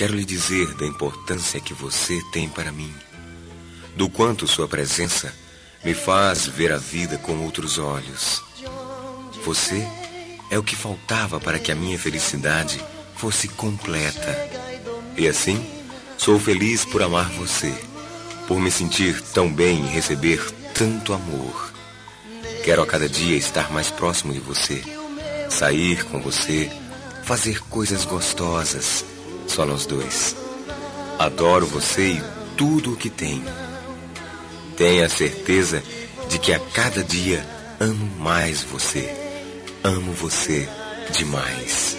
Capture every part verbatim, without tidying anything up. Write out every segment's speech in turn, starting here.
quero lhe dizer da importância que você tem para mim, do quanto sua presença me faz ver a vida com outros olhos. Você é o que faltava para que a minha felicidade fosse completa. E assim, sou feliz por amar você, por me sentir tão bem e receber tanto amor. Quero a cada dia estar mais próximo de você, sair com você, fazer coisas gostosas, só nós dois. Adoro você e tudo o que tem. Tenha certeza de que a cada dia amo mais você. Amo você demais.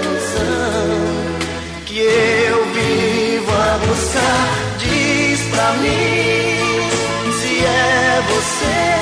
Que eu vivo a buscar, diz pra mim se é você.